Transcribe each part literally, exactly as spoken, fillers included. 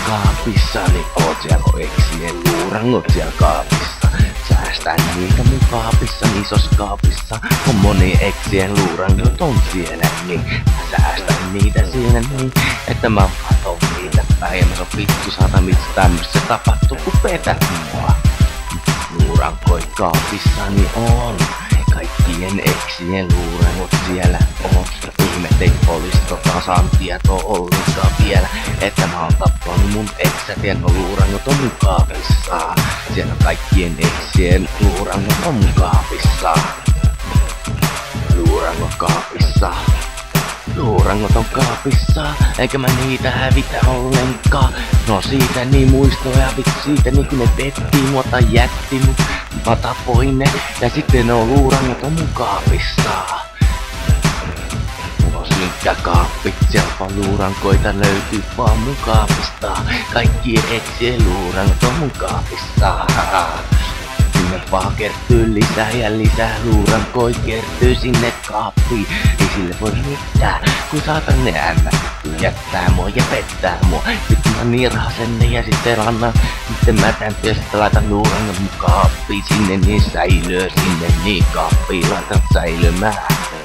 kaapissani oot siellä eksien luurangot siellä kaapissa. Säästän niitä mun kaapissa, isos kaapissa on moni eksien luurangot on siellä niin. Mä säästän niitä siinä niin, että mä katon niitä päin ja mä sanon vittu saata miksi tämmössä tapahtuu kun petät mua. Luurankoi kaapissani on. Kaikkien eksien luurangot siellä on. Ihme ei olis tota saantieto ollenkaan vielä, että mä oon tappanut mun eksät ja no luurangot on mun kaapissa. Siellä kaikkien eksien luurangot on mun kaapissa. Luurangot kaapissa. Luurangot on kaapissa, eikä mä niitä hävitä ollenkaan. No siitä niin muistoja, vittu siitä niin kun ne petti mua tai jätti mut. Mä tapoin ne ja sitten ne on luurangot on mun kaapissa. Mulla on synkkä kaappi, sieltä luurankoita löytyy vaan mun kaapista. Kaikki eksien luurangot on mun kaapissa. Sinne vaan kertyy lisää ja lisää luurankoi kertyy sinne kaappiin. Ei sille voi mitään, kun saatan ne ämmättyy jättää mua ja pettää mua. Sitten mä nirhasen ne ja sitten annan, sitten mä täntyy ja sitten laitan luurangon mun kaappiin. Sinne niin säilöö, sinne niin kaappiin laitan säilymään.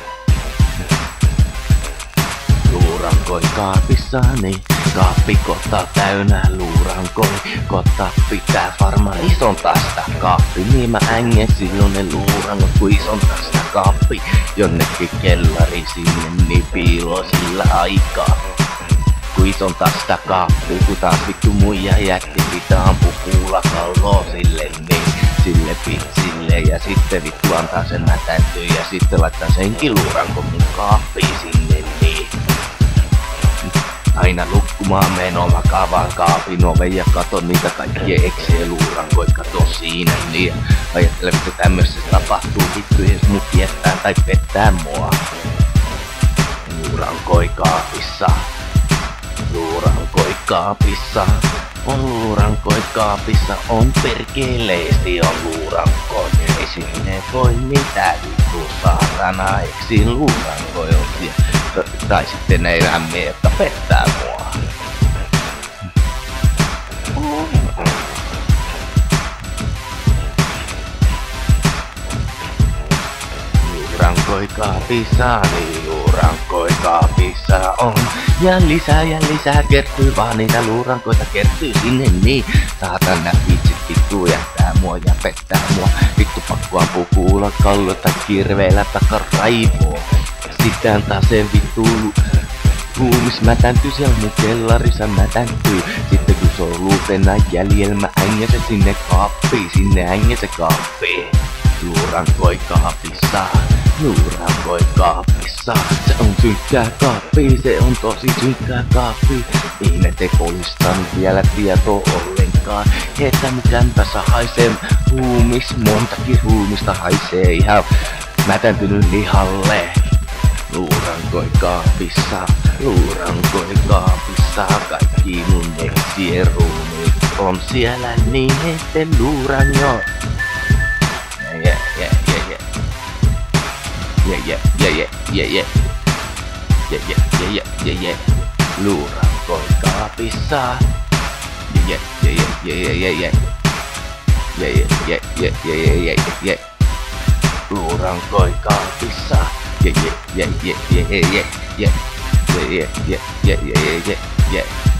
Luurankoi kaapissani, kaappi kohta täynnä luurankoi. Kohta pitää varmaan ison tästä kaappi, niin mä ängen silloin ne luurangot kun ison tästä kaappi. Jonnekin kellari sinne niin piilo sillä aikaa. Kun ison tästä kaappi, kun taas vittu muija jätti pitää ampu kuulla kalloa sille niin. Sille pitsille ja sitten vittu antaa sen mätäntyy ja sitten laittaa senkin luurankon mun kaappiin sinne niin. Aina nukkumaan meno, mä kavaan kaapin oven ja katon niitä kaikkia eksien luurankoit, kato siinä niin. Ajattelen, että tämmössä tapahtuu vittu, jos mut jättää tai pettää mua. Luurankoi kaapissa, luurankoi kaapissa, on luurankoi kaapissa, on perkeleesti on luurankoi. Ei sinne voi mitään vittu saatana, eksin luurankoi on siellä. Tai sitten ne eläimiä, jotka pettää mua. Luurankoi kaapissa, niin luurankoi kaapissa on. Ja lisää ja lisää kertyy vaan niitä luurankoita kertyy sinne niin. Saatan nää vitsit vittu jättää mua ja pettää mua. Vittu pakko ampuu kuulla kallo tai kirveellä takaraivoa. Sitten antaa sen vittu ruumis mätäntyy siellä mun kellarissa mätäntyy. Sitten kun se on luutena jäljellä mä ängän se sinne kaappiin, sinne ängän se kaappiin. Luurankoi kaapissa, luurankoi kaapissa. Se on synkkää kaappi, se on tosi synkkää kaappi. Ihme te poistan vielä tietoa ollenkaan. Että mun kämpässä haisee ruumis, montakin ruumista haisee ihan mätäntynyt lihalle. Luurankoi kaapissa, luurankoi kaapissa, kaikki mun eksien ruumiit on siellä niin ette luurangot. Yeah, yeah, yeah, yeah. Yeah, yeah, yeah, yeah, yeah, yeah. Yeah, yeah, yeah, yeah, yeah, yeah. Luurankoi kaapissa. Yeah, yeah, yeah, yeah, yeah, yeah. Yeah, yeah, yeah, yeah, yeah, yeah, yeah, yeah. Luurankoi kaapissa. Yeah, yeah, yeah, yeah, yeah, yeah, yeah, yeah, yeah, yeah, yeah, yeah, yeah, yeah.